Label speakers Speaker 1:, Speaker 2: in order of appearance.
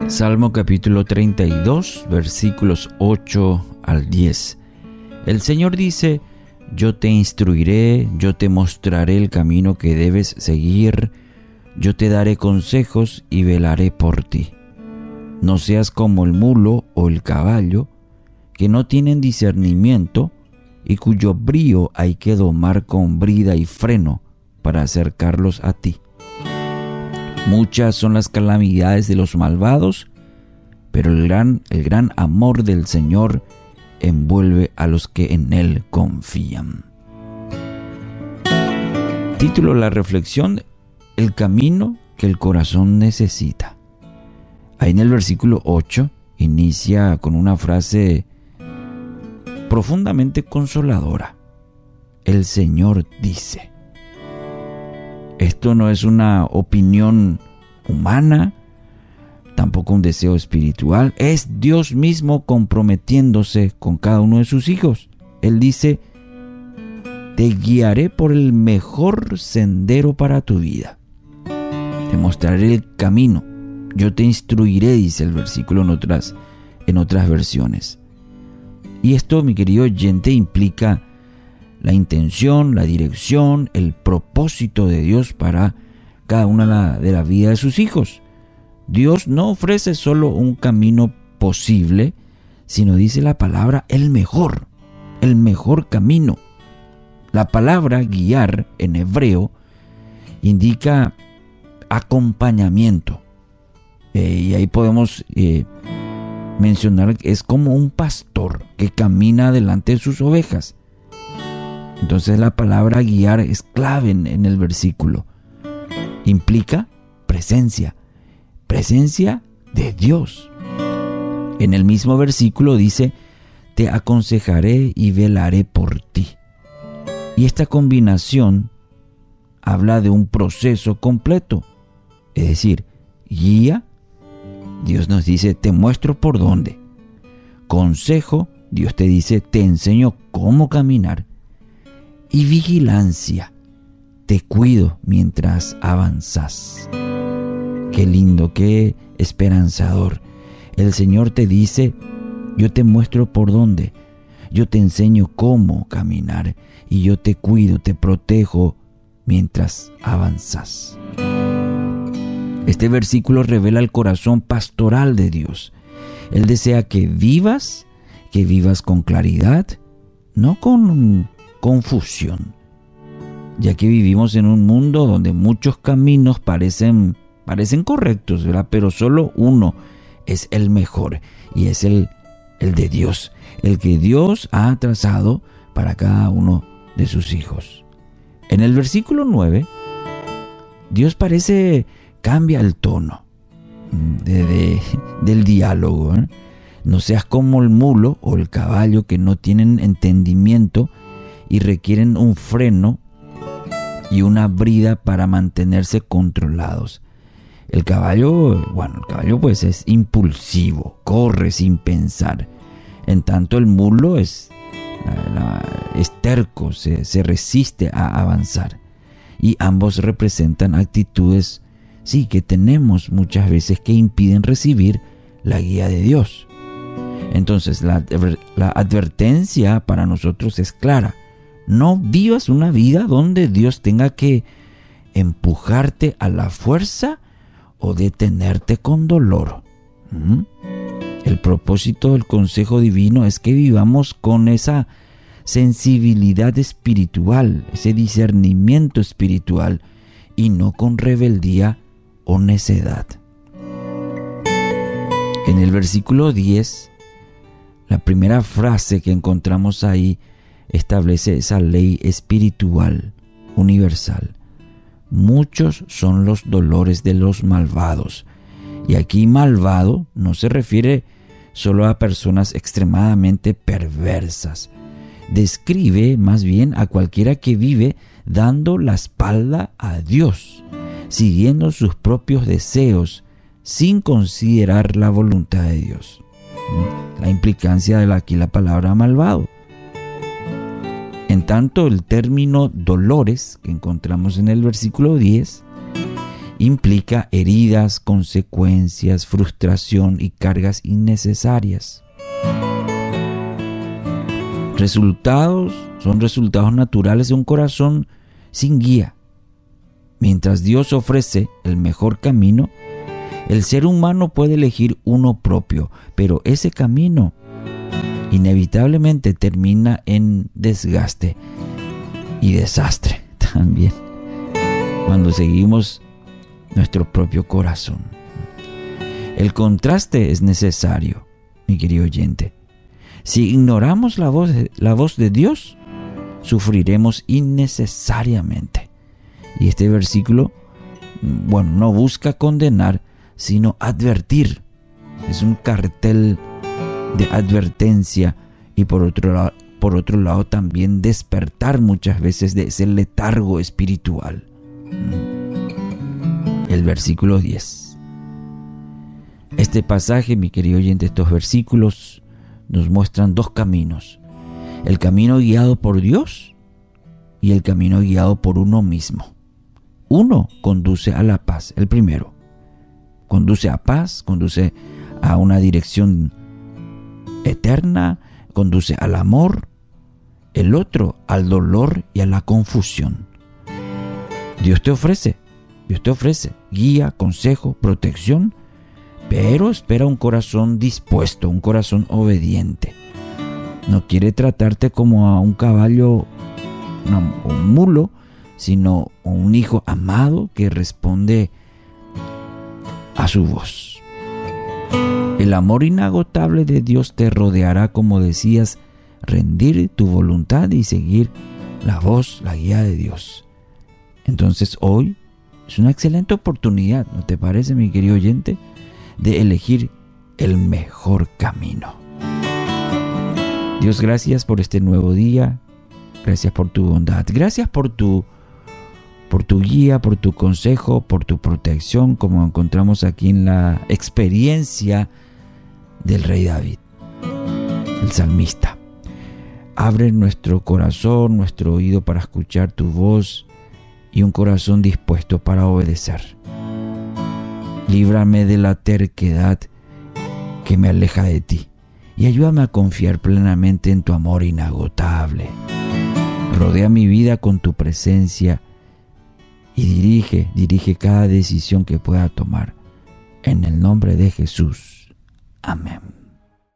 Speaker 1: Salmo capítulo 32, versículos 8 al 10. El Señor dice: yo te instruiré, yo te mostraré el camino que debes seguir, yo te daré consejos y velaré por ti. No seas como el mulo o el caballo, que no tienen discernimiento y cuyo brío hay que domar con brida y freno para acercarlos a ti. Muchas son las calamidades de los malvados, pero el gran amor del Señor envuelve a los que en Él confían. Título de la reflexión: el camino que el corazón necesita. Ahí en el versículo 8 inicia con una frase profundamente consoladora. El Señor dice. Esto no es una opinión humana, tampoco un deseo espiritual. Es Dios mismo comprometiéndose con cada uno de sus hijos. Él dice: te guiaré por el mejor sendero para tu vida. Te mostraré el camino. Yo te instruiré, dice el versículo en otras versiones. Y esto, mi querido oyente, implica la intención, la dirección, el propósito de Dios para cada una de la vida de sus hijos. Dios no ofrece solo un camino posible, sino, dice la palabra, el mejor camino. La palabra guiar en hebreo indica acompañamiento. Y ahí podemos mencionar que es como un pastor que camina delante de sus ovejas. Entonces la palabra guiar es clave en el versículo. Implica presencia de Dios. En el mismo versículo dice: te aconsejaré y velaré por ti. Y esta combinación habla de un proceso completo. Es decir, guía, Dios nos dice: te muestro por dónde. Consejo, Dios te dice: te enseño cómo caminar. Y vigilancia, te cuido mientras avanzas. Qué lindo, qué esperanzador. El Señor te dice: yo te muestro por dónde, yo te enseño cómo caminar y yo te cuido, te protejo mientras avanzas. Este versículo revela el corazón pastoral de Dios. Él desea que vivas con claridad, no con confusión, ya que vivimos en un mundo donde muchos caminos parecen correctos, ¿verdad? Pero solo uno es el mejor, y es el de Dios, el que Dios ha trazado para cada uno de sus hijos. En el versículo 9, Dios cambia el tono del diálogo. No seas como el mulo o el caballo, que no tienen entendimiento y requieren un freno y una brida para mantenerse controlados. El caballo pues es impulsivo, corre sin pensar. En tanto el mulo es terco, se resiste a avanzar. Y ambos representan actitudes, sí, que tenemos muchas veces, que impiden recibir la guía de Dios. Entonces la advertencia para nosotros es clara. No vivas una vida donde Dios tenga que empujarte a la fuerza o detenerte con dolor. El propósito del consejo divino es que vivamos con esa sensibilidad espiritual, ese discernimiento espiritual, y no con rebeldía o necedad. En el versículo 10, la primera frase que encontramos ahí establece esa ley espiritual universal. Muchos son los dolores de los malvados. Y aquí malvado no se refiere solo a personas extremadamente perversas. Describe más bien a cualquiera que vive dando la espalda a Dios, siguiendo sus propios deseos sin considerar la voluntad de Dios. La implicancia de aquí la palabra malvado. En tanto, el término dolores que encontramos en el versículo 10 implica heridas, consecuencias, frustración y cargas innecesarias. Son resultados naturales de un corazón sin guía. Mientras Dios ofrece el mejor camino, el ser humano puede elegir uno propio, pero ese camino inevitablemente termina en desgaste y desastre también cuando seguimos nuestro propio corazón. El contraste es necesario, mi querido oyente. Si ignoramos la voz de Dios, sufriremos innecesariamente. Y este versículo, no busca condenar, sino advertir. Es un cartel de advertencia y por otro lado también despertar muchas veces de ese letargo espiritual. El versículo 10. Este pasaje, mi querido oyente, estos versículos nos muestran dos caminos: el camino guiado por Dios y el camino guiado por uno mismo. Uno conduce a la paz, el primero conduce a paz, conduce a una dirección eterna, conduce al amor. El otro al dolor y a la confusión. Dios te ofrece guía, consejo, protección, pero espera un corazón dispuesto, un corazón obediente. No quiere tratarte como a un caballo o un mulo, sino a un hijo amado que responde a su voz. El amor inagotable de Dios te rodeará, como decías, rendir tu voluntad y seguir la voz, la guía de Dios. Entonces hoy es una excelente oportunidad, ¿no te parece, mi querido oyente?, de elegir el mejor camino. Dios, gracias por este nuevo día. Gracias por tu bondad. Gracias por tu guía, por tu consejo, por tu protección, como encontramos aquí en la experiencia del rey David, el salmista. Abre nuestro corazón, nuestro oído para escuchar tu voz y un corazón dispuesto para obedecer. Líbrame de la terquedad que me aleja de ti y ayúdame a confiar plenamente en tu amor inagotable. Rodea mi vida con tu presencia y dirige cada decisión que pueda tomar. En el nombre de Jesús. Amén.